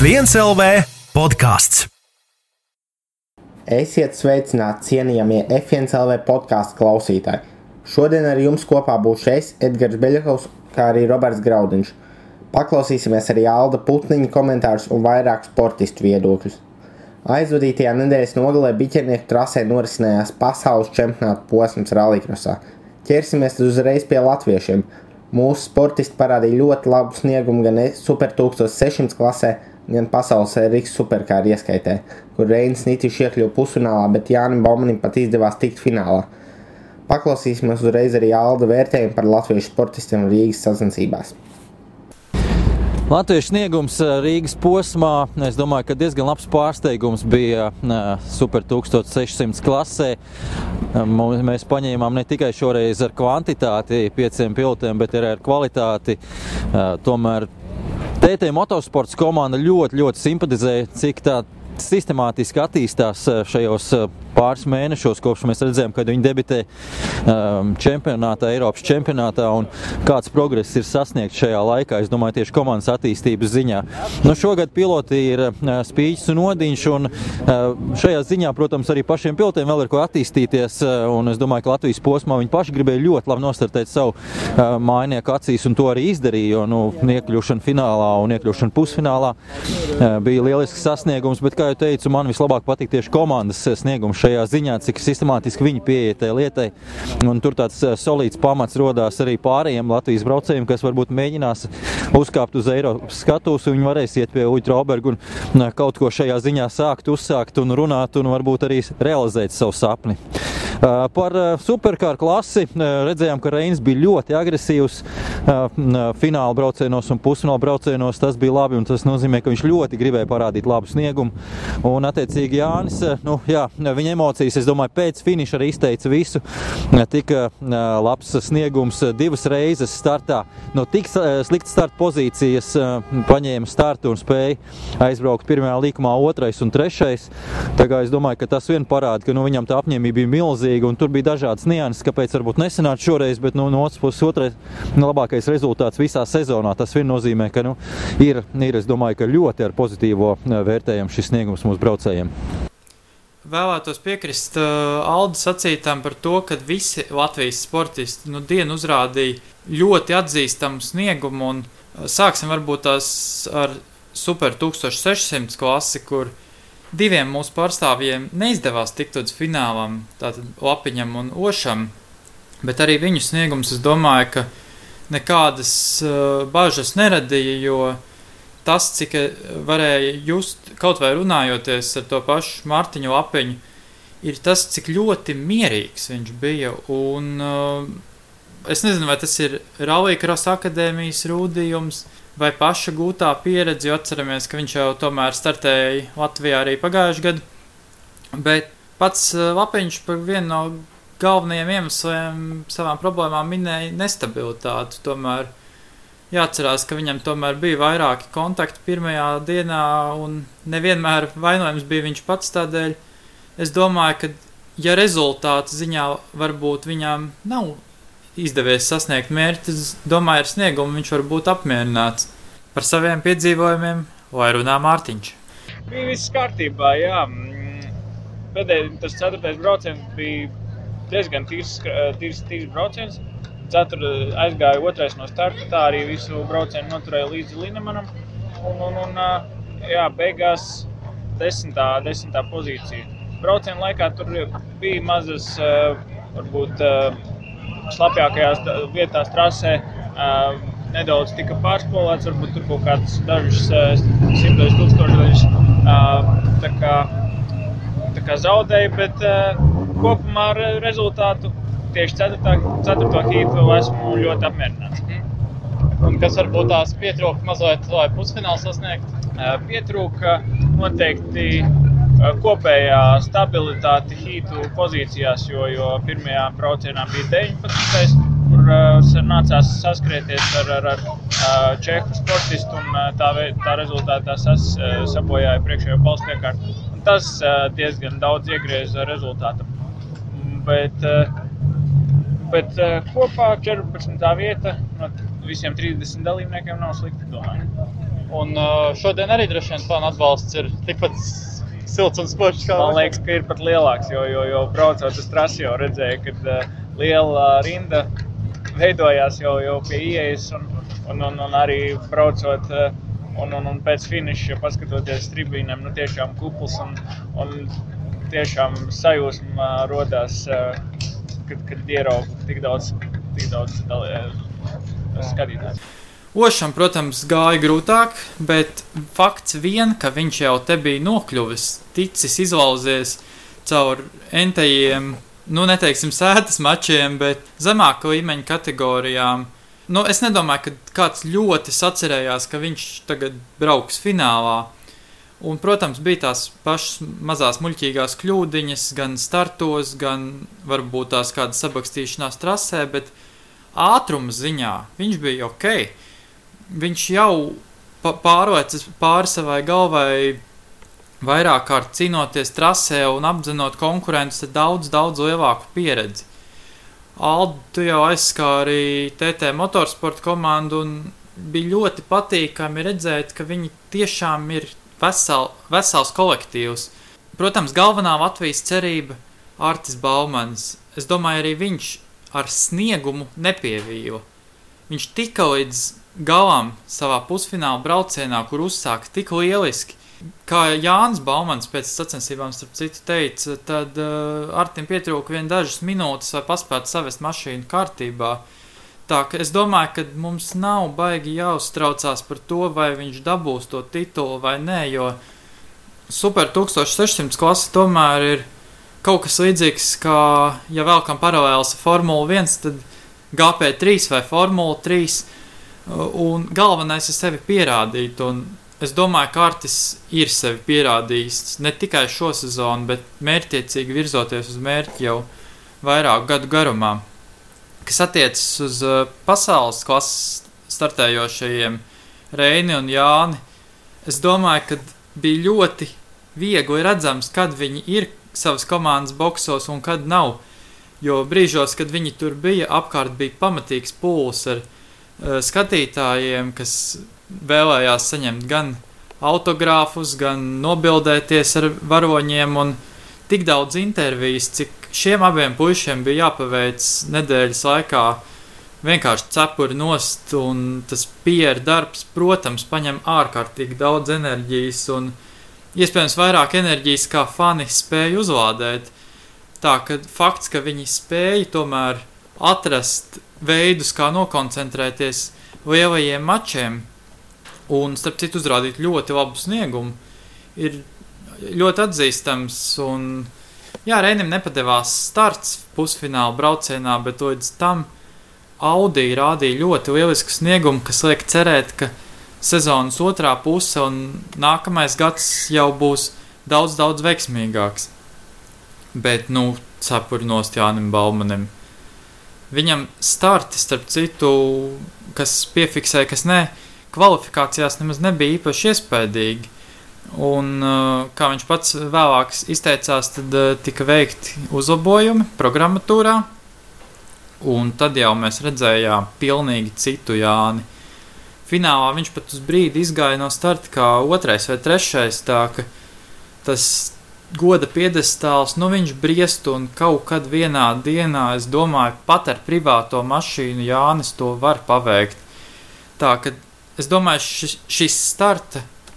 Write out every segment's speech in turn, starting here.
F1 LV podkāsts. Esiet sveicināti, cienījamie F1 LV podkāstu klausītāji. Šodien ar jums kopā būšu es, Edgars Beļakovs, kā arī Roberts Graudiņš. Paklausīsimies arī Alda Putniņa komentārus un vairāk sportistu viedokļus. Aizvadītajā nedēļas nogalē biķernieku trasē norisinājās pasaules čempionāta posms rallycrossā. Ķersimies uzreiz pie latviešiem. Mūsu sportisti parādīja ļoti labu sniegumu gan Super 1600 klasē, gan pasaules Rīgas superkāru ieskaitē, kur Reinis Nitišs iekļuva pusfinālā, bet Jānim Baumanim pat izdevās tikt finālā. Paklausīsimies uzreiz arī Alda vērtējumu par latviešu sportistiem Rīgas sacensībās. Latviešu sniegums Rīgas posmā, es domāju, ka diezgan labs pārsteigums bija Super 1600 klasē. Mēs paņēmām ne tikai šoreiz ar kvantitāti 5 pilotiem, bet arī ar kvalitāti. Tomēr TT Motorsports komanda ļoti simpatizēja, cik tā sistemātiski attīstās šajos pāris mēnešos, kopš mēs redzējām, kad viņi debitē čempionātā, Eiropas čempionātā un kāds progress ir sasniegts šajā laikā, es domāju, tieši komandas attīstības ziņā. Šogad piloti ir Spīķis un Odiņš, un šajā ziņā, protams, arī pašiem pilotiem vēl ir ko attīstīties, un es domāju, ka Latvijas posmā viņi paši gribēja ļoti labi nostartēt savu mājinieku acīs, un to arī izdarīja, jo iekļūšana finālā un iekļūšana pusfinālā bija lielisks sasniegums, bet, kā jau teicu, man vislabāk patīk tieši komandas sniegums šajā ziņā, cik sistemātiski viņi pieeja tai lietai, un tur tāds solīds pamats rodās arī pārējiem Latvijas braucējiem, kas varbūt mēģinās uzkāpt uz Eiropas skatuves, un viņi varēs iet pie Uģa Trauberga un kaut ko šajā ziņā uzsākt un runāt un varbūt arī realizēt savu sapni. Par superkāru klasi redzējām, ka Reinis bija ļoti agresīvs fināla braucienos un pusfināla braucienos. Tas bija labi, un tas nozīmē, ka viņš ļoti gribēja parādīt labu sniegumu. Un attiecīgi Jānis, viņa emocijas, es domāju, pēc finiša arī izteica visu. Tika labs sniegums 2 reizes startā. No tik sliktas starta pozīcijas paņēma startu un spēja aizbraukt pirmajā līkumā 2. un 3. Tā kā es domāju, ka tas vien parāda, ka viņam tā apņēmība bija milzīga, un tur bija dažādas nianses, kāpēc varbūt nesanāca šoreiz, bet no otras puses otrais labākais rezultāts visā sezonā. Tas vien nozīmē, ka ir, es domāju, ka ļoti ar pozitīvo vērtējumu šis sniegums mūsu braucējiem. Vēlētos piekrist Alda sacītām par to, ka visi Latvijas sportisti dienu uzrādīja ļoti atzīstamu sniegumu, un sāksim varbūt tās ar Super 1600 klasi, kur 2 mūsu pārstāvjiem neizdevās tikt līdz finālam, tātad Lapiņam un Ošam, bet arī viņu sniegums, es domāju, ka nekādas bažas neradīja, jo tas, cik varēja just, kaut vai runājoties ar to pašu Mārtiņu Lapiņu, ir tas, cik ļoti mierīgs viņš bija, un es nezinu, vai tas ir Rallycross akadēmijas rūdījums, vai paša gūtā pieredze, jo atceramies, ka viņš jau tomēr startēja Latvijā arī pagājuši gadu, bet pats Lapiņš par vienu no galvenajiem iemesliem savām problēmām minēja nestabilitāti. Tomēr jāatcerās, ka viņam tomēr bija vairāki kontakti pirmajā dienā, un nevienmēr vainojums bija viņš pats, tādēļ es domāju, ka ja rezultātu ziņā varbūt viņam nav izdevies sasniegt mērķi, es domāju, ar sniegumu viņš var būt apmierināts. Par saviem piedzīvojumiem, lai runā Mārtiņš. Bija viss kārtībā, jā. Pēdējais, tas 4. brauciens bija diezgan tīrs brauciens. 4. aizgāja 2. no starta, tā arī visu braucienu noturēja līdzi Linemanam. Un beigās 10. pozīcija. Braucienu laikā tur bija mazas, varbūt, slapjākajās vietās trasē nedaudz tika pārspolēts, varbūt tur kaut kāds dažus 100 tūkstošdaļus tā kā zaudēja, bet kopumā ar rezultātu tieši 4. hītu esmu ļoti apmierināts. Un kas varbūt tās pietrūka mazliet, lai pusfinālu sasniegt? Pietrūka noteikti kopējā stabilitāte hītu pozīcijās, jo pirmajā braucienā bija 19, kur nācās saskrieties ar čehu sportistu, un tā rezultātā sabojāja priekšējo balstu iekārtu. Tas diezgan daudz iegrieza rezultātu. Bet kopā 14. vieta no visiem 30 dalībniekiem nav slikti, domāju. Un šodien arī droši vien fanu atbalsts ir tikpat silts un spožs kā Man liekas, ka ir pat lielāks, jo braucot uz trasi jau redzēju, kad liela rinda veidojās jau pie ieejas un arī braucot un pēc finiša paskatoties tribīnēm, tiešām kupls un tiešām sajūsma rodās, kad ieraugu tik daudz skatītājs. Ošam, protams, gāja grūtāk, bet fakts vien, ka viņš jau te bija nokļuvis, ticis izlauzies caur entajiem, neteiksim sētas mačiem, bet zemāka līmeņa kategorijām. Es nedomāju, ka kāds ļoti sacerējās, ka viņš tagad brauks finālā. Un, protams, bija tās pašas mazās muļķīgās kļūdiņas, gan startos, gan varbūt tās kādas sabakstīšanās trasē, bet ātruma ziņā viņš bija ok. Viņš jau pārliecis pāri savai galvai vairāk kārt cīnoties trasē un apdzenot konkurentus ar daudz lielāku pieredzi. Aldi, tu jau aizskāri TT Motorsporta komandu un bija ļoti patīkami redzēt, ka viņi tiešām ir vesels kolektīvs. Protams, galvenā Latvijas cerība Artis Baumans. Es domāju, arī viņš ar sniegumu nepievīla. Viņš tika līdz galam savā pusfināla braucienā, kur uzsāka tik lieliski. Kā Jānis Baumans pēc sacensībām starp citu teica, tad Artim pietrūka vien dažas minūtes, lai paspētu savest mašīnu kārtībā. Tā ka es domāju, ka mums nav baigi jāuztraucās par to, vai viņš dabūs to titulu vai nē, jo Super 1600 klase tomēr ir kaut kas līdzīgs, kā, ja vēlkam paralēls Formula 1, tad GP3 vai Formula 3, un galvenais ir sevi pierādīt, un es domāju, ka Artis ir sevi pierādījis ne tikai šo sezonu, bet mērķtiecīgi virzoties uz mērķi jau vairāku gadu garumā. Kas attiecas uz pasaules klases startējošajiem Reini un Jāni, es domāju, ka bija ļoti viegli redzams, kad viņi ir savas komandas boksos un kad nav, jo brīžos, kad viņi tur bija, apkārt bija pamatīgs pūls ar skatītājiem, kas vēlējās saņemt gan autogrāfus, gan nobildēties ar varoņiem un tik daudz intervijas, cik šiem abiem puišiem bija jāpaveic nedēļas laikā vienkārši cepuri nost, un tas PR darbs, protams, paņem ārkārtīgi daudz enerģijas un iespējams vairāk enerģijas, kā fani spēja uzlādēt. Tā, ka fakts, ka viņi spēja tomēr atrast veidus, kā nokoncentrēties lielajiem mačiem un, starp citu, uzrādīt ļoti labu sniegumu, ir ļoti atzīstams. Un, jā, Reinim nepadevās starts pusfināla braucienā, bet līdz tam Audi rādīja ļoti lielisku sniegumu, kas liek cerēt, ka sezonas otrā puse un nākamais gads jau būs daudz veiksmīgāks. Bet, cepuri nost Jānim Baumanim. Viņam starti, starp citu, kas piefiksēja, kas nē, kvalifikācijās nemaz nebija īpaši iespējīgi. Un, kā viņš pats vēlāk izteicās, tad tika veikti uzlabojumi programmatūrā, un tad jau mēs redzējām pilnīgi citu Jāni. Finālā viņš pat uz brīdi izgāja no starta kā 2. vai 3. tā ka tas goda piedestāls, viņš briest un kaut kad vienā dienā, es domāju, pat ar privāto mašīnu Jānis to var paveikt. Tā, ka es domāju, šis starta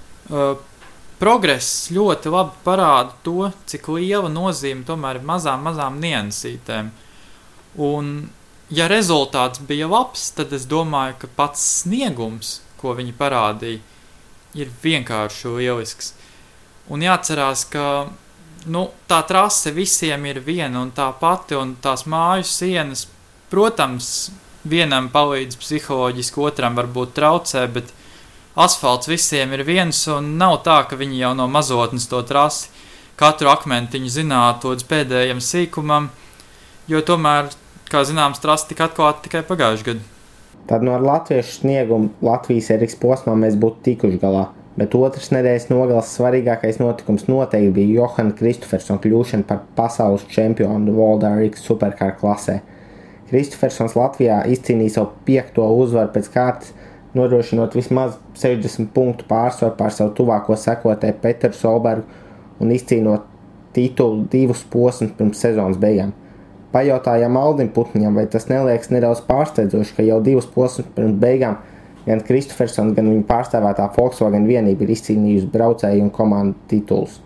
progress ļoti labi parāda to, cik liela nozīme tomēr ir mazām niansītēm. Un, ja rezultāts bija labs, tad es domāju, ka pats sniegums, ko viņi parādīja, ir vienkārši lielisks. Un jāatcerās, ka tā trase visiem ir viena un tā pati, un tās māju sienas, protams, vienam palīdz psiholoģiski, otram varbūt traucē, bet asfalts visiem ir viens, un nav tā, ka viņi jau no mazotnes to trasi katru akmentiņu zinātu līdz pēdējiem sīkumam, jo tomēr, kā zināms, trasi tika atklāta tikai pagājuši gadu. Tad ar latviešu sniegumu Latvijas Eriks posmā mēs būtu tikuši galā. Bet otras nedēļas nogales svarīgākais notikums noteikti bija Johana Kristofersona kļūšana par pasaules čempionu Volvo RX supercar klasē. Kristofersons Latvijā izcīnīja savu 5. uzvaru pēc kārtas, nodrošinot vismaz 60 punktu pārsvaru pār savu tuvāko sekotāju Peteru Solbergu un izcīnot titulu 2 posmus pirms sezonas beigām. Pajautājām Aldim Putniņam, vai tas neliekas nedaudz pārsteidzoši, ka jau 2 posmus pirms beigām gan Kristofersons, gan viņa pārstāvētā Volkswagen vienība ir izcīnījusi braucēju un komandu titulus.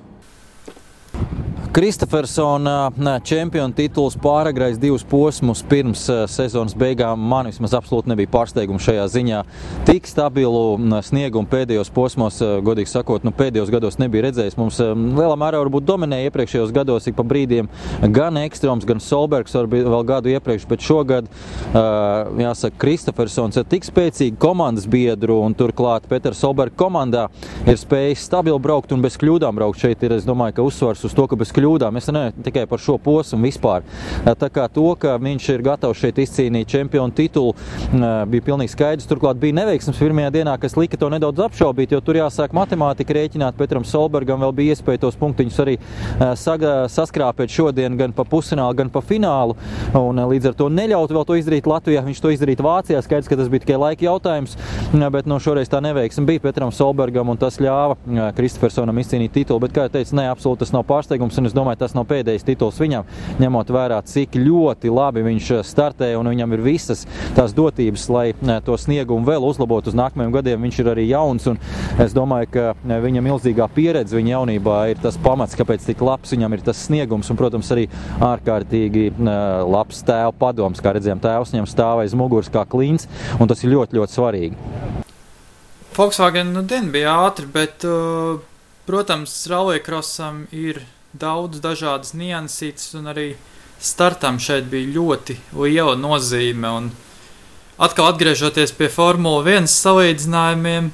Kristofersona čempionu tituls pāragrais 2 posmus pirms sezonas beigām man vismaz absolūti nebija pārsteigums šajā ziņā. Tik stabilu sniegumu pēdējos posmos, godīgi sakot, pēdējos gados nebija redzējis. Mums lielā mērā varbūt dominēja iepriekšējos gados ik pa brīdiem gan Ekstroms, gan Solbergs vēl gadu iepriekš, bet šogad, jāsaka, Kristofersons ir tik spēcīgi komandas biedru un turklāt Petera Solberga komandā ir spējis stabili braukt un bez kļūdām braukt. Šeit ir, es domāju, ka uzsvars uz to, ka bez kļūdām. Es ne tikai par šo posmu vispār. Tā kā to, ka viņš ir gatavs šeit izcīnīt čempionu titulu, bija pilnīgi skaidrs. Turklāt bija neveiksmes pirmajā dienā, kas lika to nedaudz apšaubīt, jo tur jāsāk matemātika rēķināt. Petram Solbergam vēl bija iespēja tos punktiņus arī saskrāpēt šodien gan pa pusfinālu, gan pa finālu. Un līdz ar to neļaut vēl to izdarīt Latvijā. Viņš to izdarīt Vācijā. Skaidrs, ka tas bija tikai laika jautājums, bet šoreiz tā neveiksme bija Petram Solbergam un tas ļāva Kristofersonam izcīnīt titulu. Bet, kā jau teicu, absolūti tas nav pārsteigums, un es domāju, tas nav pēdējais tituls viņam, ņemot vērā, cik ļoti labi viņš startē, un viņam ir visas tās dotības, lai to sniegumu vēl uzlabotu uz nākamajiem gadiem. Viņš ir arī jauns, un es domāju, ka viņa milzīgā pieredze viņa jaunībā ir tas pamats, kāpēc tik labs viņam ir tas sniegums, un, protams, arī ārkārtīgi labs tēva padoms, kā redzējām, tēvs viņam stāv aiz muguras kā klints, un tas ir ļoti, ļoti svarīgi. Volkswagen bija ātri, bet protams, rallycrossam ir daudz dažādas niansītes, un arī startam šeit bija ļoti liela nozīme. Un atkal atgriežoties pie Formula 1 salīdzinājumiem,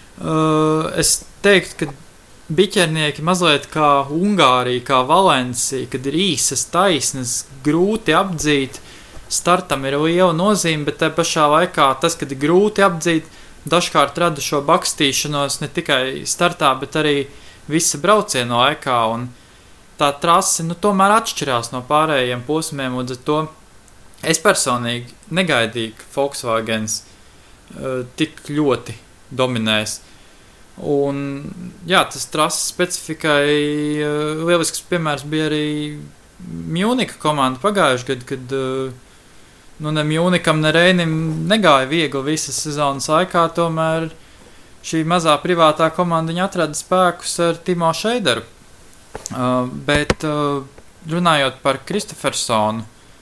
es teiktu, ka biķernieki mazliet kā Ungārija, kā Valencija, kad ir īsas taisnes, grūti apdzīt, startam ir liela nozīme, bet te pašā laikā tas, kad ir grūti apdzīt, dažkārt rada šo bakstīšanos ne tikai startā, bet arī visa brauciena laikā, un tā trase tomēr atšķirās no pārējiem posmiem, un to es personīgi negaidīju, ka Volkswagens tik ļoti dominēs. Un jā, tas trases specifikai lielisks piemērs bija arī Mjunika komanda pagājuši gadu, kad ne Mjunikam, ne Reinim negāja viegli visas sezonas laikā, tomēr šī mazā privātā komanda atrada spēkus ar Timo Šeideru. Bet runājot par Kristofersonu,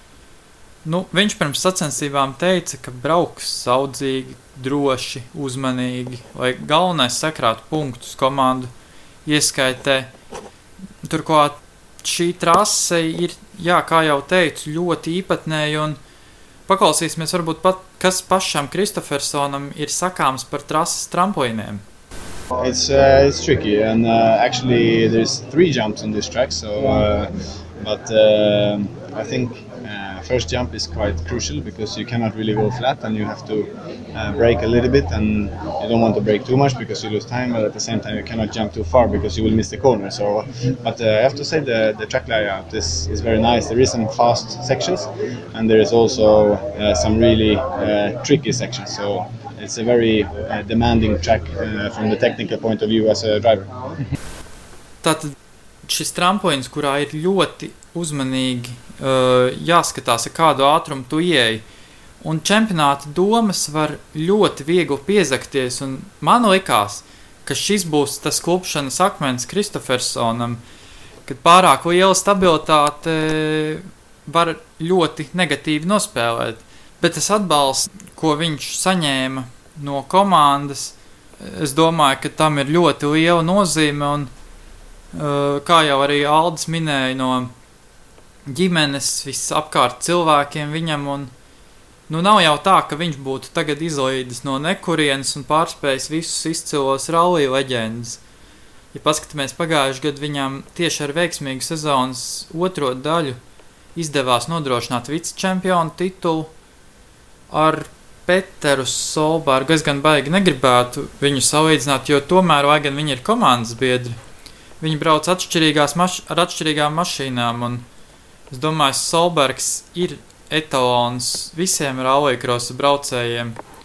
viņš pirms sacensībām teica, ka brauks saudzīgi, droši, uzmanīgi, lai galvenais sakrātu punktus komandu ieskaitē. Turklāt šī trase ir, kā jau teicu, ļoti īpatnēja, un paklausīsimies varbūt pat, kas pašam Kristofersonam ir sakāms par trases tramplīniem. It's tricky, and actually there's 3 jumps on this track, but I think first jump is quite crucial because you cannot really go flat, and you have to brake a little bit, and you don't want to brake too much because you lose time, but at the same time you cannot jump too far because you will miss the corner. But I have to say the track layout is very nice. There is some fast sections, and there is also some really tricky sections. So it's a very demanding track from the technical point of view as a driver. Tātad šis tramplīns, kurā ir ļoti uzmanīgi jāskatās, ar kādu ātrumu tu ieeji, un čempionāta domas var ļoti viegli piezakties, un man likās, ka šis būs tas klupšanas akmens Kristofersonam, kad pārāk liela stabilitāte var ļoti negatīvi nospēlēt. Bet tas atbalsts, ko viņš saņēma no komandas, es domāju, ka tam ir ļoti liela nozīme, un kā jau arī Aldis minēja, no ģimenes, visapkārt cilvēkiem viņam, un nav jau tā, ka viņš būtu tagad izlaidis no nekurienes un pārspējis visus izcilos rallija leģendas. Ja paskatāmies pagājuši gadu, viņam tieši ar veiksmīgu sezonas otro daļu izdevās nodrošināt vicečempionu titulu. Ar Peteru Solbergu es gan baigi negribētu viņu salīdzināt, jo tomēr, lai gan viņi ir komandas biedri, viņi brauc ar atšķirīgām mašīnām, un es domāju, Solbergs ir etalons visiem rallycrossa braucējiem.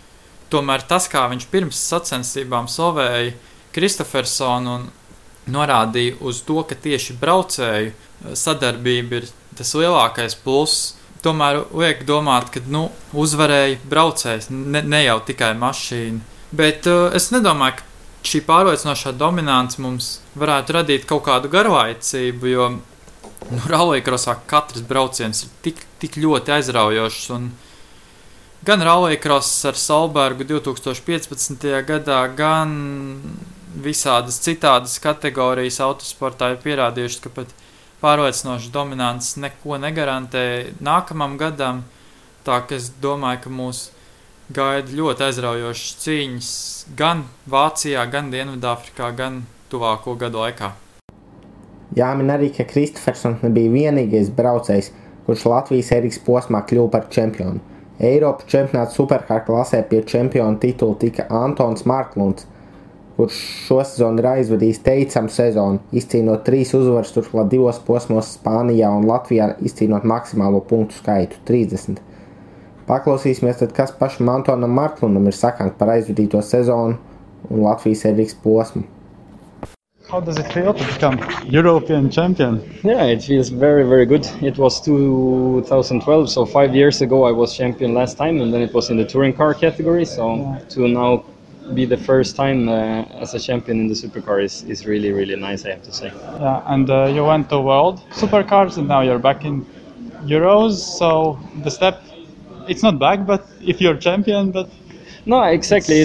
tomēr tas, kā viņš pirms sacensībām slavēja Kristofersonu un norādīja uz to, ka tieši braucēju sadarbība ir tas lielākais pluss, tomēr liek domāt, ka uzvarēja braucējs, ne jau tikai mašīna. Bet es nedomāju, ka šī pārliecinošā dominance mums varētu radīt kaut kādu garlaicību, jo rallycrossā katrs brauciens ir tik ļoti aizraujošs. Un gan rallycross ar Solbergu 2015. gadā, gan visādas citādas kategorijas autosportā ir pierādījušas, ka pat pārliecinoša dominants neko negarantē nākamam gadam. Tā ka es domāju, ka mūs gaida ļoti aizraujošas cīņas gan Vācijā, gan Dienvidāfrikā, gan tuvāko gadu laikā. Jāmin arī, ka Kristofersons nebija vienīgais braucējs, kurš Latvijas Eriks posmā kļuva par čempionu. Eiropas čempionāta superkāra klasē pie čempiona titula tika Antons Marklunds, kurš šosezon ir aizvadījis teicamu sezonu, izcīnot 3 uzvaras, turklāt 2 posmos Spānijā un Latvijā izcīnot maksimālo punktu skaitu – 30. Paklausīsimies tad, kas pašam Antonam Marklundam ir sakāms par aizvadīto sezonu un Latvijas Eriks posmu. How does it feel to become European champion? Yeah, it feels very, very good. It was 2012, so 5 years ago I was champion last time, and then it was in the touring car category. So to now be the first time as a champion in the supercar is really, really nice, I have to say. Yeah, and you went to World Supercars, and now you're back in Euros. So the step, it's not back, but if you're champion, but no, exactly.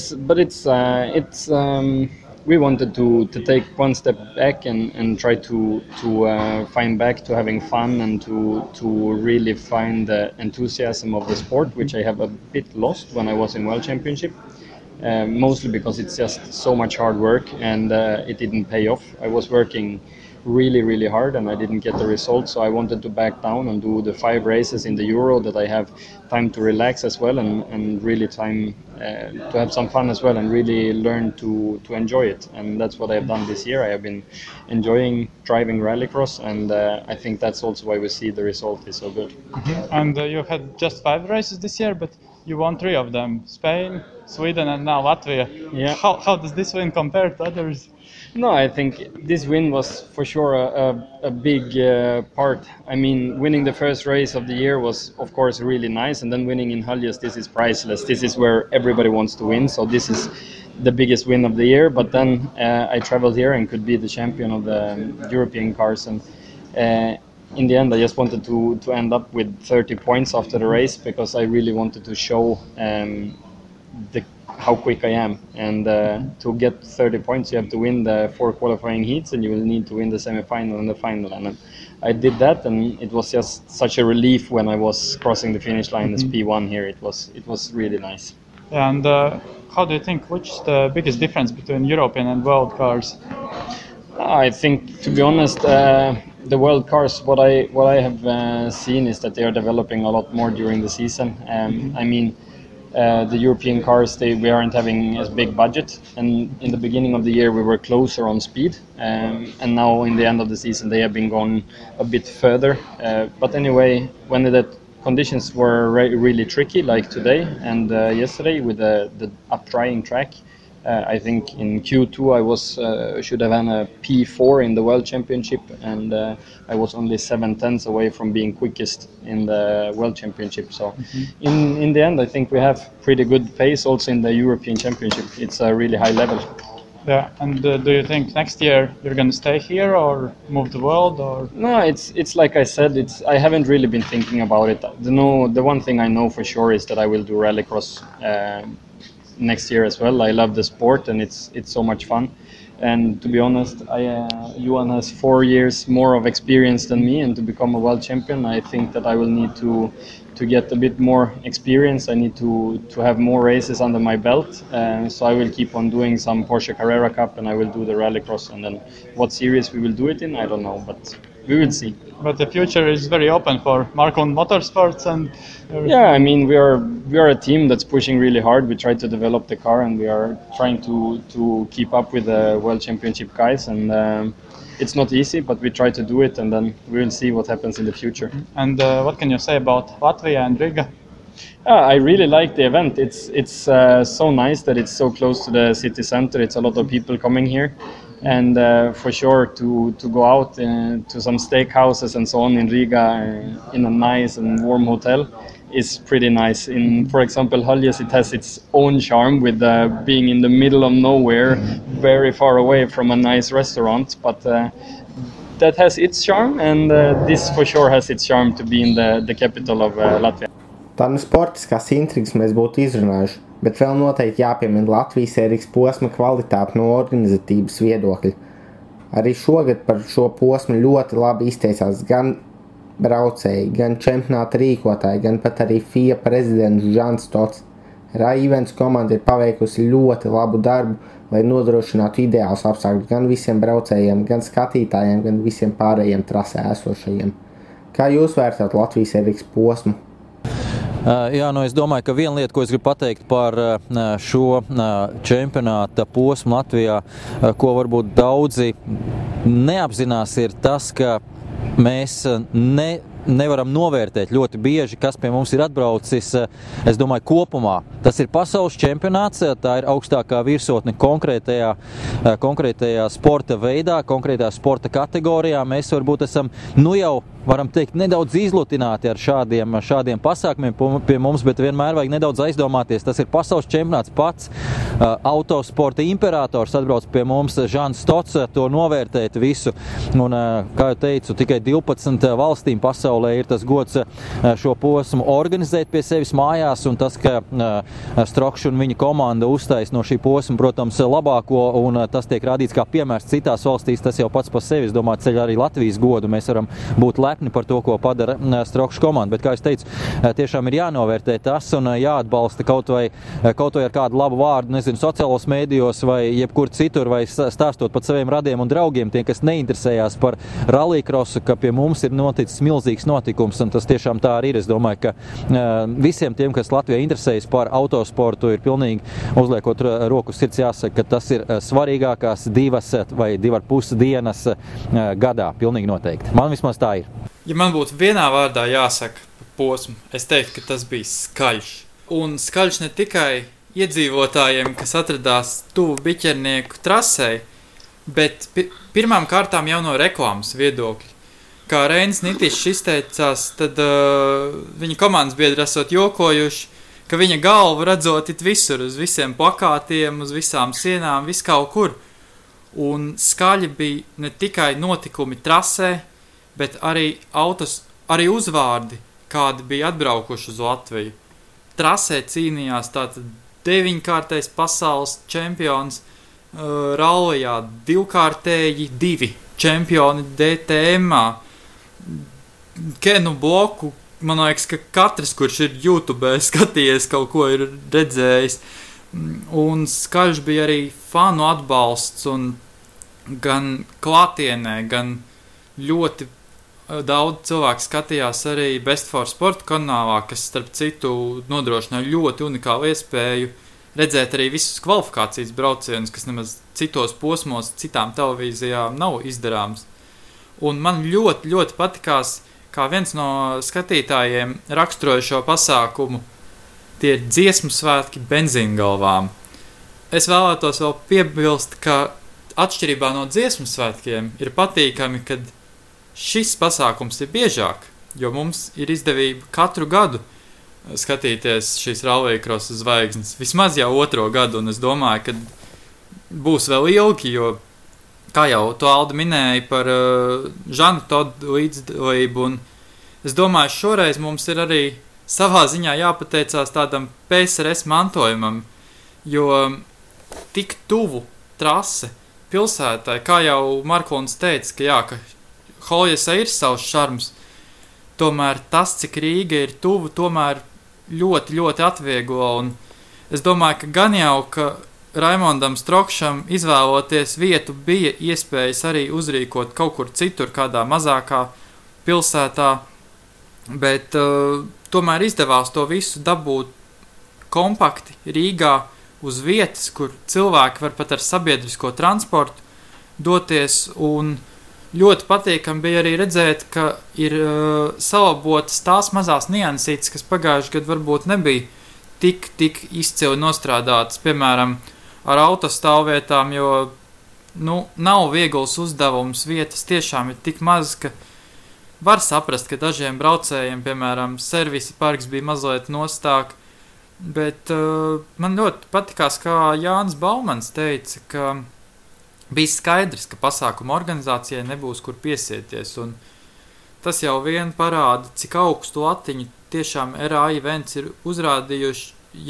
We wanted to take one step back and try to find back to having fun and to really find the enthusiasm of the sport, which I have a bit lost when I was in World Championship, mostly because it's just so much hard work and it didn't pay off. I was working really, really hard and I didn't get the results, so I wanted to back down and do the 5 races in the Euro that I have time to relax as well and really time to have some fun as well and really learn to enjoy it. And that's what I have done this year. I have been enjoying driving rallycross, and I think that's also why we see the result is so good. Mm-hmm. And you had just 5 races this year, but you won 3 of them: Spain, Sweden, and now Latvia. Yeah. How does this win compare to others? No, I think this win was for sure a big part. I mean, winning the first race of the year was, of course, really nice. And then winning in Hüljes, this is priceless. This is where everybody wants to win. So this is the biggest win of the year. But then I traveled here and could be the champion of the European cars. And in the end, I just wanted to end up with 30 points after the race because I really wanted to show how quick I am, and to get 30 points you have to win the 4 qualifying heats and you will need to win the semi-final and the final, and I did that, and it was just such a relief when I was crossing the finish line as P1 here. It was really nice. Yeah, and how do you think, which is the biggest difference between European and world cars? I think, to be honest, the world cars, what I have seen is that they are developing a lot more during the season. I mean, the European cars, we aren't having as big budget, and in the beginning of the year we were closer on speed, and now in the end of the season they have been gone a bit further. But anyway, when the conditions were really tricky, like today and yesterday with the up-drying track, I think in Q2 I should have had a P4 in the World Championship, and I was only 7/10 away from being quickest in the World Championship. So in the end, I think we have pretty good pace also in the European Championship. It's a really high level. Yeah, and do you think next year you're going to stay here or move to World? Or no, it's like I said. I haven't really been thinking about it. The one thing I know for sure is that I will do rallycross next year as well. I love the sport and it's so much fun. And to be honest, Johan has 4 years more of experience than me, and to become a world champion, I think that I will need to get a bit more experience. I need to have more races under my belt. So I will keep on doing some Porsche Carrera Cup, and I will do the rallycross. And then what series we will do it in, I don't know, but we will see. But the future is very open for Marklund Motorsports, and yeah, I mean we are a team that's pushing really hard. We try to develop the car, and we are trying to keep up with the World Championship guys, and it's not easy, but we try to do it, and then we will see what happens in the future. And what can you say about Latvia and Riga? I really like the event. It's so nice that it's so close to the city center. It's a lot of people coming here, and for sure to go out to some steakhouses and so on in Riga in a nice and warm hotel is pretty nice. In, for example, Höljes, it has its own charm with being in the middle of nowhere, very far away from a nice restaurant, but that has its charm, and this for sure has its charm to be in the capital of Latvia. Tā sportiskās intrigas mēs būtu izrunājuši, bet vēl noteikti jāpiemina Latvijas Eriks posma kvalitāte no organizatīvas viedokļa. Arī šogad par šo posmu ļoti labi izteicās gan braucēji, gan čempionāta rīkotāji, gan pat arī FIA prezidents Žans Stots. Rai Events komanda ir paveikusi ļoti labu darbu, lai nodrošinātu ideālus apstākļus gan visiem braucējiem, gan skatītājiem, gan visiem pārējiem trasē esošajiem. Kā jūs vērtāt Latvijas Eriks posmu? Jā, es domāju, ka viena lieta, ko es gribu pateikt par šo čempionāta posmu Latvijā, ko varbūt daudzi neapzinās, ir tas, ka mēs nevaram novērtēt ļoti bieži, kas pie mums ir atbraucis, es domāju, kopumā. Tas ir pasaules čempionāts, tā ir augstākā virsotne konkrētajā sporta veidā, konkrētā sporta kategorijā. Mēs varbūt esam, jau varam teikt, nedaudz izlutināti ar šādiem pasākumiem pie mums, bet vienmēr vajag nedaudz aizdomāties. Tas ir pasaules čempionāts pats. Autosporta imperators atbrauc pie mums, Žans Stots, to novērtēt visu. Un, kā jau teicu, tikai 12 valstīm pasaulē ir tas gods šo posmu organizēt pie sevis mājās, un tas, ka Strokšs un viņa komanda uztais no šī posma, protams, labāko, un tas tiek rādīts kā piemērs citās valstīs, tas jau pats par sevi, es domāju, ceļ arī Latvijas godu. Mēs varam būt lepni par to, ko padara Strokšs komanda. Bet, kā es teicu, tiešām ir jānovērtē tas un jāatbalsta kaut vai ar kādu labu vārdu, sociālos mēdījos vai jebkur citur, vai stāstot pat saviem radiem un draugiem, tie, kas neinteresējās par rallycrossu, ka pie mums ir noticis milzīgs notikums, un tas tiešām tā arī ir. Es domāju, ka visiem tiem, kas Latvijā interesējas par autosportu, ir pilnīgi uzliekot roku sirds jāsaka, ka tas ir svarīgākās 2 vai 2,5 dienas gadā, pilnīgi noteikti. Man vismaz tā ir. Ja man būtu vienā vārdā jāsaka par posmu, es teiktu, ka tas bija skaļš. Un skaļš ne tikai iedzīvotājiem, kas atradās tuvu Biķernieku trasei, bet pirmām kārtām jau no reklāmas viedokļa. Kā Reinis Nitišs izteicās, tad viņa komandas biedri esot jokojuši, ka viņa galvu redzot it visur, uz visiem plakātiem, uz visām sienām, vis kaut kur. Un skaļi bija ne tikai notikumi trasē, bet arī uzvārdi, kādi bija atbraukuši uz Latviju. Trasē cīnījās tātad 9-kārtais pasaules čempions, rallijā 2-kārtēji 2 čempioni DTM-ā. Kenu bloku, man liekas, ka katrs, kurš ir YouTube skatījies, kaut ko ir redzējis. Un skaļš bija arī fanu atbalsts, un gan klātienē, gan ļoti daudz cilvēku skatījās arī Best for Sport kanālā, kas starp citu nodrošināja ļoti unikālu iespēju redzēt arī visus kvalifikācijas braucienus, kas nemaz citos posmos, citām televīzijām nav izdarāms. Un man ļoti, ļoti patikās, kā viens no skatītājiem raksturoja šo pasākumu, tie ir dziesmu svētki benzīngalvām. Es vēlētos vēl piebilst, ka atšķirībā no dziesmu svētkiem ir patīkami, kad šis pasākums ir biežāk, jo mums ir izdevība katru gadu skatīties šīs rallycrossa zvaigznes, vismaz jau 2. gadu, un es domāju, ka būs vēl ilgi, jo, kā jau to Alda minēja par Žanu Todu līdzdalību, un es domāju, šoreiz mums ir arī savā ziņā jāpateicās tādam PSRS mantojumam, jo tik tuvu trase pilsētai, kā jau Marklons teica, ka jā, ka Höljesā ir savs šarms, tomēr tas, cik Rīga ir tuvu, tomēr ļoti, ļoti atvieglo, un es domāju, ka gan jau, ka Raimondam Strokšam izvēloties vietu bija iespējas arī uzrīkot kaut kur citur, kādā mazākā pilsētā, bet tomēr izdevās to visu dabūt kompakti Rīgā uz vietas, kur cilvēki var pat ar sabiedrisko transportu doties, un ļoti patīkami bija arī redzēt, ka ir salabotas tās mazās niansītes, kas pagājuši gadu varbūt nebija tik izcili nostrādātas, piemēram, ar autostāvvietām, jo nav viegls uzdevums, vietas tiešām ir tik maz, ka var saprast, ka dažiem braucējiem, piemēram, servisa parks bija mazliet nostāk, bet man ļoti patikās, kā Jānis Baumans teica, ka bija skaidrs, ka pasākuma organizācijai nebūs kur piesieties, un tas jau vien parāda, cik augstu latiņu tiešām RA events ir uzrādījuši,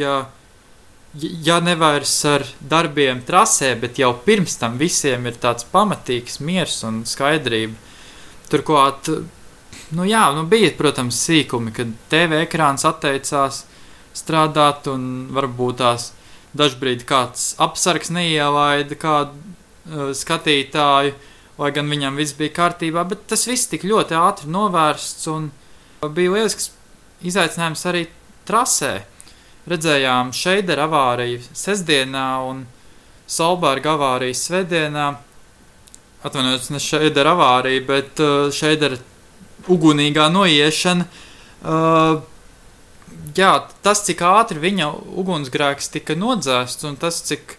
ja nevairs ar darbiem trasē, bet jau pirms tam visiem ir tāds pamatīgs miers un skaidrība. Turklāt, bija, protams, sīkumi, kad TV ekrāns atteicās strādāt un varbūt tās dažbrīd kāds apsargs neielaida kādu skatītāju, lai gan viņam viss bija kārtībā, bet tas viss tik ļoti ātri novērsts un bija lielisks izaicinājums arī trasē. Redzējām Šeidera avāriju sestdienā un Solberga avāriju svētdienā. Atvainojos, ne Šeidera avārija, bet Šeidera ugunīgā noiešana. Tas, cik ātri viņa ugunsgrēks tika nodzēsts un tas, cik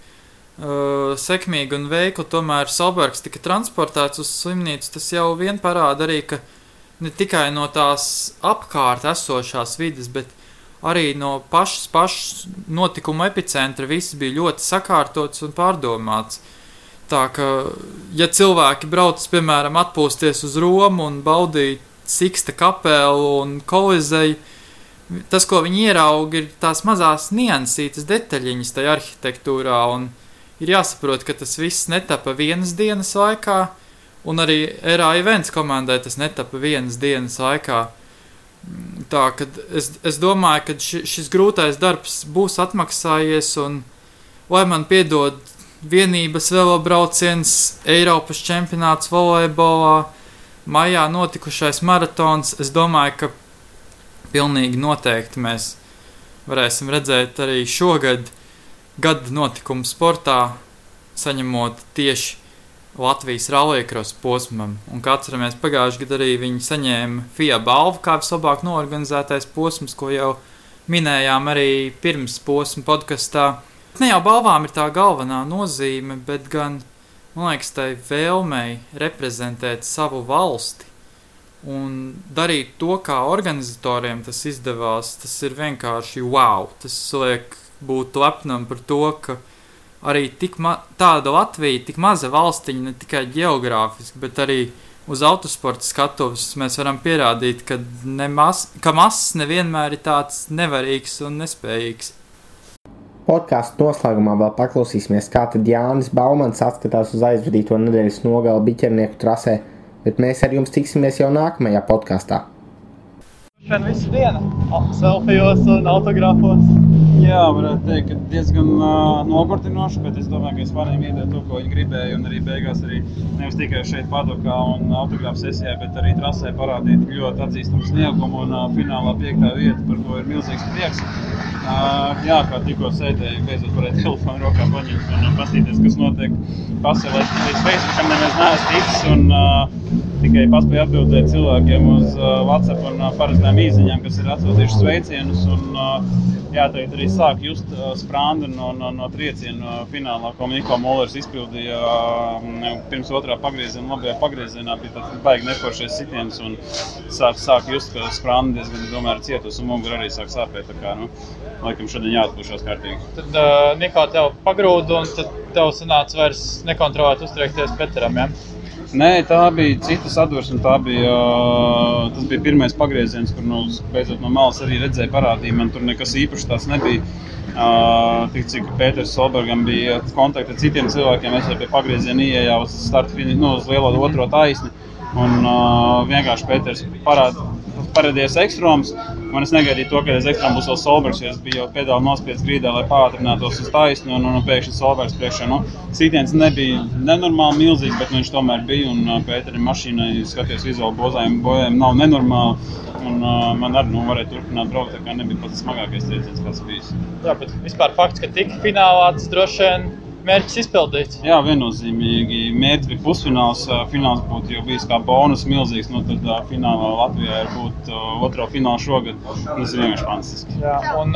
sekmīgi un veikli tomēr Solbergs tika transportēts uz slimnīcu, tas jau vien parāda arī, ka ne tikai no tās apkārt esošās vides, bet arī no pašas notikuma epicentra viss bija ļoti sakārtots un pārdomāts. Tā ka, ja cilvēki brauc, piemēram, atpūsties uz Romu un baudīt Siksta kapelu un Kolizeju, tas, ko viņi ierauga, ir tās mazās niansītas detaļiņas tajā arhitektūrā, un ir jāsaprot, ka tas viss netapa vienas dienas laikā, un arī RA events komandai tas netapa vienas dienas laikā. Tā, kad es domāju, ka šis grūtais darbs būs atmaksājies, un lai man piedod vienības velobrauciens, Eiropas čempionāts volejbolā, maijā notikušais maratons, es domāju, ka pilnīgi noteikti mēs varēsim redzēt arī šogad gada notikumu sportā, saņemot tieši Latvijas rallycross posmam. Un kā atceramies, pagājuši gadu arī viņi saņēma FIA balvu kā vislabāk noorganizētais posms, ko jau minējām arī pirms posma podkastā. Ne jau balvām ir tā galvenā nozīme, bet gan, man liekas, tai vēlmei reprezentēt savu valsti un darīt to, kā organizatoriem tas izdevās. Tas ir vienkārši wow. Tas liek būt lepnam par to, ka arī tāda Latvija, tik maza valstiņa, ne tikai geogrāfiski, bet arī uz autosporta skatuves mēs varam pierādīt, ka mazs nevienmēr ir tāds nevarīgs un nespējīgs. Podkāstu noslēgumā vēl paklausīsimies, kā tad Jānis Baumans atskatās uz aizvadīto nedēļas nogali biķernieku trasē, bet mēs ar jums tiksimies jau nākamajā podkāstā. Šodien visu dienu, selfijos un autogrāfos. Jā, varētu teikt, ka diezgan nogurdinoši, bet es domāju, ka es varēju iedot to, ko viņi gribēja, un arī beigās arī nevis tikai šeit padokā un autogrāfu sesijā, bet arī trasē parādīt ļoti atzīstamu sniegumu un finālā 5. vieta, par ko ir milzīgs prieks. Jā, kā tikko sēdēju, beidzot varēja telefonu rokā paņemt un pastīties, kas notiek pasē, līdz Facebookam nemaz neesmu ticis un tikai paspēju atbildēt cilvēkiem uz WhatsApp un parastām īziņām, kas ir atsūtījuši sveicienus un jā, tagad arī sāk just sprāndi no trieciena finālā, ko Niko Mullers izpildīja pirms otrā pagrieziena, labajā pagriezienā, bija tāds baigi neforšais sitiens un sāk just, ka sprāndi diezgan domāju ir cietus un mugura arī sāk sāpēt, tā kā, laikam šodien jāatpūšās kārtīgi. Tad Niko tev pagrūda un tad tev sanāca vairs nekontrolēt uztriekties Peteram, ja? Nē, tā bija cita sadursme, tas bija pirmais pagrieziens, kur beidzot no malas arī redzēja parādīja, man tur nekas īpaši tās nebija. Tik cik Pēters Solbergam bija kontakti ar citiem cilvēkiem, es jau pie pagrieziena ieejā uz startu uz lielo otro taisni, un vienkārši Pēters parādījās ekstrēms, un es negaidīju to, ka aiz ekstrēma būs vēl Solbergs, jo es biju jau pedāli nospiedz grīdā, lai pātrinātos uz taisni, un pēkšņi Solbergs priekšā. Sītiens nebija nenormāli milzīgs, bet viņš tomēr bija, un Pēterim mašīnai skatījos vizuāli bojājumi nav nenormāli, un man arī varēja turpināt braukt, tā kā nebija pats smagākais trieciens, kāds bijis. Jā, bet vispār fakts, ka tika finālā, tas droši vien mērķis izpildīts? Jā, viennozīmīgi. Mērķis bija pusfināls, fināls būtu jau bijis kā bonus milzīgs, tad finālā Latvijā ir būt otro finālu šogad. Tas ir vienkārši fantastiski. Jā, un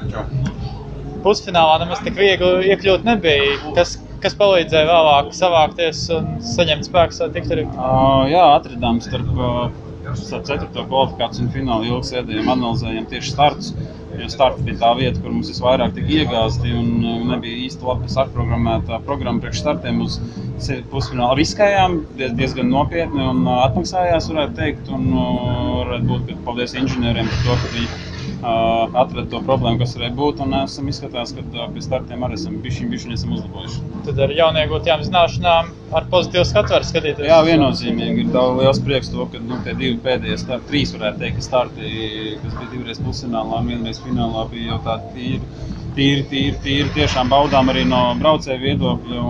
pusfinālā nemaz tik viegli iekļūt nebija. Kas palīdzēja vēlāk savākties un saņemt spēkus, lai tiktu arī? Jā, atradām starp 4. kvalifikāciju un finālu ilgi sēdējām, analizējām tieši startus. Jo starts bija tā vieta, kur mums visvairāk tika iegāzti un nebija īsti labi sarprogrammēta programma priekš startiem uz pusfinālu. Riskējām diezgan nopietni un atmaksājās, varētu teikt, un varētu būt, ka paldies inženieriem par to, ka viņi atrada to problēmu, kas varēja būt, un esam izskatās, ka pie startiem arī esam bišķiņ esam uzlabojuši. Tad ar jauniegūtajām zināšanām ar pozitīvu skatu var skatīties? Jā, viennozīmīgi. Ir daudz liels prieks to, ka tie divi pēdējie starti, 3 varētu teikt, ka starti, kas bija 2 reizes pusfinālā un 1 reiz finālā, bija jau tādi tīri. Tiešām baudām arī no braucēju viedokļa,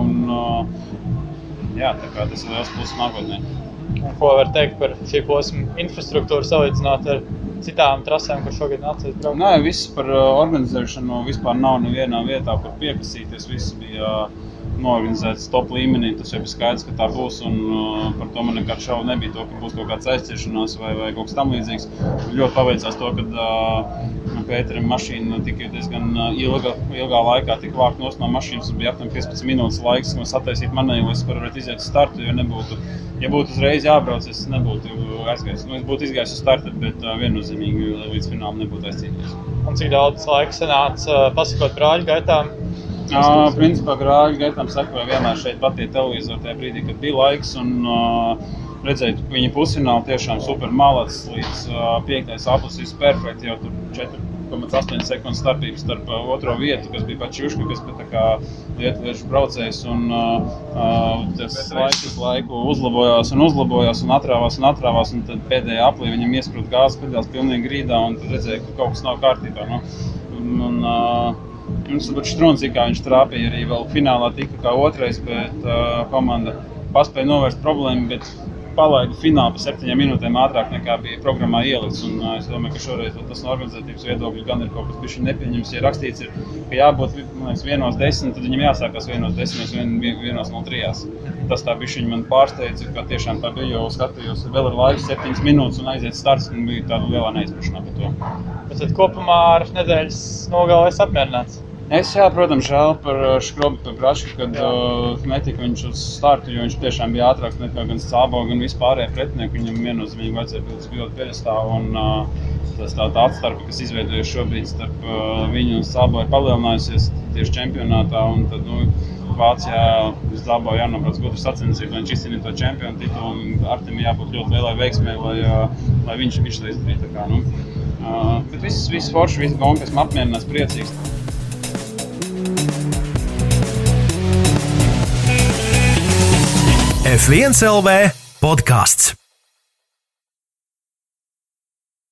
un jā, tā kā tas ir liels pluss nākotnē. Ko var teikt par šī posma infrastruktūru salīdzināt ar citām trasēm, kur šogad nācies braukt? Nē, viss par organizēšanu vispār nav nevienā vietā, kur piekasīties. Viss bija noorganizēts top līmenī. Tas jau bija skaidrs, ka tā būs, un par to man nekāds šaubu nebija to, ka būs kaut kāds aizķeršanās vai kaut kas tam līdzīgs. Ļoti paveicās to, ka Pēterim mašīna tika diezgan ilgā laikā tika vākt nost no mašīnas, un bija aptuveni 15 minūtes laiks, sataisīt manēju, lai es varētu iziet uz startu, jo nebūtu, ja būtu uzreiz jābrauc, es nebūtu aizgājis. Es būtu izgājis uz startu, bet viennozīmīgi līdz finālam nebūtu aizcīnījies. Un cik daudz laika sanāca pasakot grāļu gaitām? Principā grāļu gaitām sakoja vienmēr šeit patie televizori tajā brīdī, kad bija laiks, un redzēt, ka viņa pusfināli tiešām super malacis līdz 5. aplis viss perfekti, jau tur 4,8 sekundes starpības starp otro vietu, kas bija Pačuška, kas bija tā kā lietuviešu braucējs, un tas laiku uzlabojās un atrāvās, un tad pēdējā aplī viņam iesprūda gāzes pedāls pilnīgi grīdā, un tad redzēja, ka kaut kas nav kārtībā. Mums pat Štrunci, kā viņš trāpīja, arī vēl finālā tika kā otrais, bet komanda paspēja novērst problēmu, bet palaida finālu pa 7 minūtēm ātrāk nekā bija programmā ielikts. Un es domāju, ka šoreiz tas no organizatīvas viedokļa gan ir kaut kas bišķi nepieņems. Ja rakstīts ir, ka jābūt 1:10, tad viņam jāsākās 1:10, 1:03. Tas tā bišķiņi man pārsteidza, ka tiešām tā bija, jo skatījos, vēl ir laiks 7 minūtes un aiziet starts, un bija tāda lielā neizprašanā par to. Bet tad kopumā ar nedēļas nogali esi apmierināts? Es, protams, žēl par Škrobi, par Brašku, kad netika viņš uz startu, jo viņš tiešām bija ātrāks nekā gan Sābo, gan vispārējie pretinieki. Viņam viennozīmīgi vajadzēja būt uz pilotu pjedestālu, un tas tā atstarpe, kas izveidojas šobrīd starp viņu un Sābo, ir palielinājusies tieši čempionātā, un tad, Vācijā Sābo jānobrauc gudru sacensību, lai viņš izcīnītu to čempionu titulu, un Artim jābūt ļoti lielai veiksmē, lai viņš to izdarīja. Bet viss forši, viss gombi, esmu apmierināts, priecīgs. F1 LV podcasts.